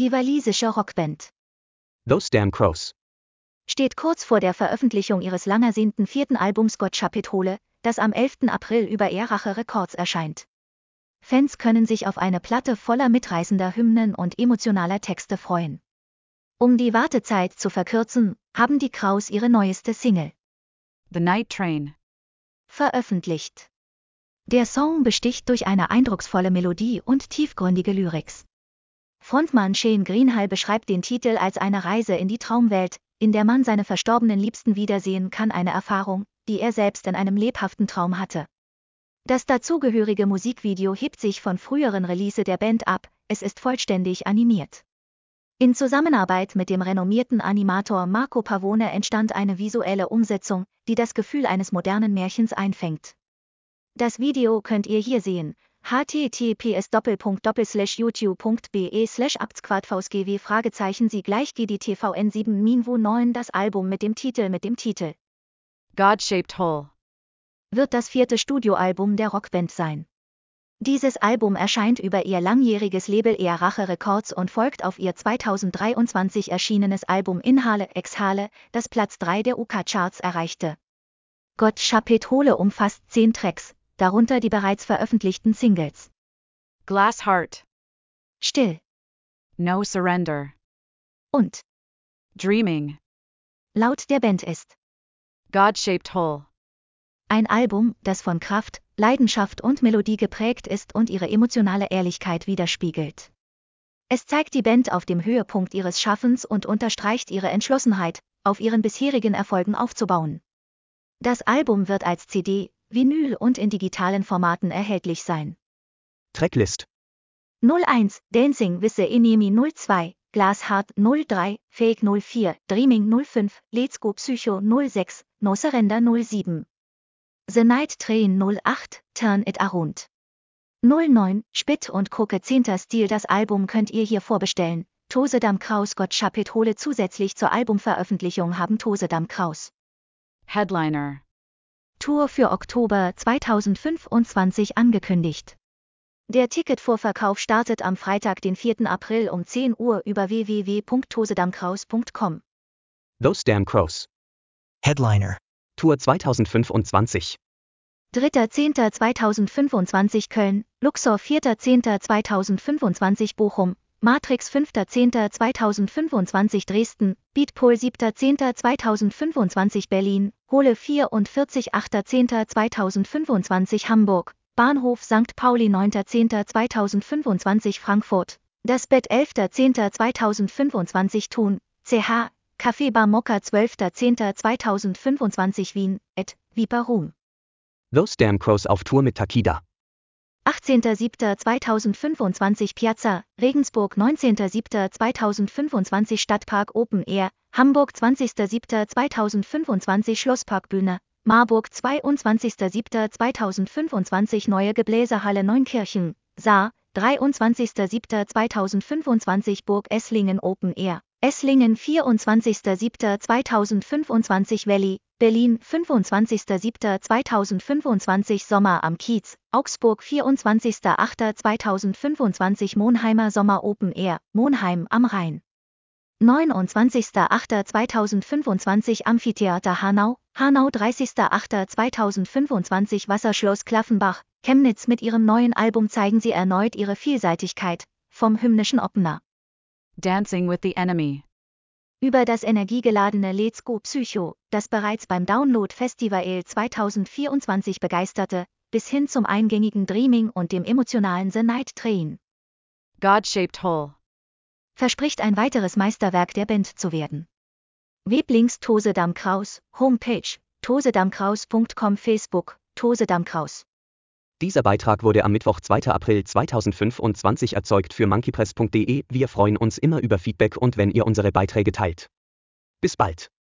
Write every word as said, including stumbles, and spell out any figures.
Die walisische Rockband Those Damn Crows steht kurz vor der Veröffentlichung ihres lang ersehnten vierten Albums Gott Schapet-Hole, das am elften April über Ehrrache Records erscheint. Fans können sich auf eine Platte voller mitreißender Hymnen und emotionaler Texte freuen. Um die Wartezeit zu verkürzen, haben die Crows ihre neueste Single The Night Train veröffentlicht. Der Song besticht durch eine eindrucksvolle Melodie und tiefgründige Lyrics. Frontmann Shane Greenhalgh beschreibt den Titel als eine Reise in die Traumwelt, in der man seine verstorbenen Liebsten wiedersehen kann, eine Erfahrung, die er selbst in einem lebhaften Traum hatte. Das dazugehörige Musikvideo hebt sich von früheren Release der Band ab, es ist vollständig animiert. In Zusammenarbeit mit dem renommierten Animator Marco Pavone entstand eine visuelle Umsetzung, die das Gefühl eines modernen Märchens einfängt. Das Video könnt ihr hier sehen. h t t p s slash youtube punkt b e slash abtsquadvsgw Fragezeichen sie gleich g d t v n sieben minvu neun das Album mit dem Titel mit dem Titel God-Shaped Hole wird das vierte Studioalbum der Rockband sein. Dieses Album erscheint über ihr langjähriges Label Ehrrache Records und folgt auf ihr zweitausenddreiundzwanzig erschienenes Album Inhale Exhale, das Platz drei der U K-Charts erreichte. Gott Schapet-Hole umfasst zehn Tracks, darunter die bereits veröffentlichten Singles Glass Heart, Still No Surrender und Dreaming. Laut der Band ist God-Shaped Hole ein Album, das von Kraft, Leidenschaft und Melodie geprägt ist und ihre emotionale Ehrlichkeit widerspiegelt. Es zeigt die Band auf dem Höhepunkt ihres Schaffens und unterstreicht ihre Entschlossenheit, auf ihren bisherigen Erfolgen aufzubauen. Das Album wird als C D, Vinyl und in digitalen Formaten erhältlich sein. Tracklist null eins, Dancing with the Enemy null zwei, Glass Heart null drei, Fake null vier, Dreaming null fünf, Let's Go Psycho null sechs, No Surrender null sieben. The Night Train null acht, Turn It Around. null neun, Spit und Koke zehnter Stil. Das Album könnt ihr hier vorbestellen. Tosedam Crows Gott Schapet-Hole. Zusätzlich zur Albumveröffentlichung haben Tosedam Crows Headliner Tour für Oktober zweitausendfünfundzwanzig angekündigt. Der Ticketvorverkauf startet am Freitag, den vierten April um zehn Uhr über w w w punkt tosedamcrows punkt com. Those Damn Crows Headliner Tour zweitausendfünfundzwanzig dritter zehnter zweitausendfünfundzwanzig Köln, Luxor vierter zehnter zweitausendfünfundzwanzig Bochum, Matrix fünfter zehnter zweitausendfünfundzwanzig Dresden, Beatpol siebter zehnter zweitausendfünfundzwanzig Berlin, Hole vierundvierzig achter zehnter zweitausendfünfundzwanzig Hamburg, Bahnhof Sankt Pauli neunter zehnter zweitausendfünfundzwanzig Frankfurt, Das Bett elfter zehnter zweitausendfünfundzwanzig Thun, C H, Café Bar Mokka zwölfter zehnter zweitausendfünfundzwanzig Wien, et Viper Room. Those Damn Crows auf Tour mit Takida. achtzehnter siebter zweitausendfünfundzwanzig Piazza, Regensburg neunzehnter siebter zweitausendfünfundzwanzig Stadtpark Open Air, Hamburg zwanzigster siebter zweitausendfünfundzwanzig Schlossparkbühne, Marburg zweiundzwanzigster siebter zweitausendfünfundzwanzig Neue Gebläsehalle Neunkirchen, Saar, dreiundzwanzigster siebter zweitausendfünfundzwanzig Burg Esslingen Open Air, Esslingen vierundzwanzigster siebter zweitausendfünfundzwanzig Valley, Berlin fünfundzwanzigster siebter zweitausendfünfundzwanzig Sommer am Kiez, Augsburg vierundzwanzigster achter zweitausendfünfundzwanzig Monheimer Sommer Open Air, Monheim am Rhein. neunundzwanzigster achter zweitausendfünfundzwanzig Amphitheater Hanau, Hanau dreißigster achter zweitausendfünfundzwanzig Wasserschloss Klaffenbach, Chemnitz. Mit ihrem neuen Album zeigen sie erneut ihre Vielseitigkeit, vom hymnischen Opener Dancing with the Enemy über das energiegeladene Let's Go Psycho, das bereits beim Download Festival zweitausendvierundzwanzig begeisterte, bis hin zum eingängigen Dreaming und dem emotionalen The Night Train. God-Shaped Hole Verspricht ein weiteres Meisterwerk der Band zu werden. Weblinks Tosedam Crows, Homepage, tosedamcrows punkt com, Facebook, Tosedam Crows. Dieser Beitrag wurde am Mittwoch zweiter April zweitausendfünfundzwanzig erzeugt für monkeypress punkt de. Wir freuen uns immer über Feedback und wenn ihr unsere Beiträge teilt. Bis bald.